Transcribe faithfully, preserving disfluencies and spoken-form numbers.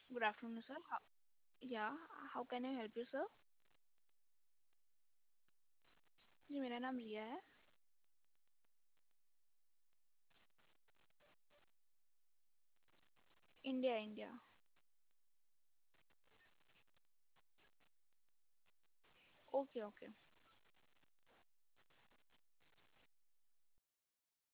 Good afternoon, sir. How, yeah, how can I help you, sir? जी मेरा नाम रिया है. India India. Okay okay.